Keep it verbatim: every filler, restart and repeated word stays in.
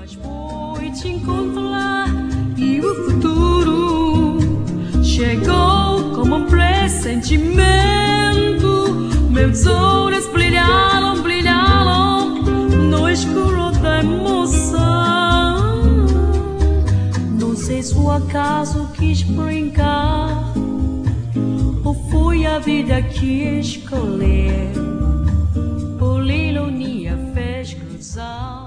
Mas foi te encontrar e o futuro chegou como um pressentimento. Meus olhos brilharam, brilharam no escuro da emoção. Não sei se o acaso quis brincar ou foi a vida que escolheu. Por ironia fez cruzar.